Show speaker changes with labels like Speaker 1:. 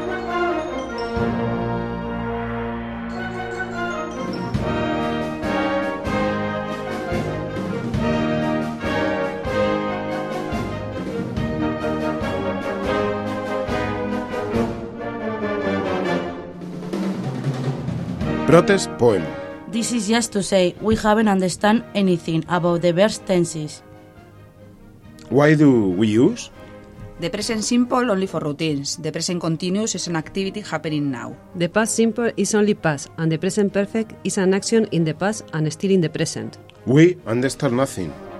Speaker 1: Protest poem.
Speaker 2: This is just to say we haven't understand anything about the verse tenses.
Speaker 1: Why do we use?
Speaker 3: The present simple only for routines. The present continuous is an activity happening now.
Speaker 4: The past simple is only past, and the present perfect is an action in the past and still in the present.
Speaker 1: We understand nothing.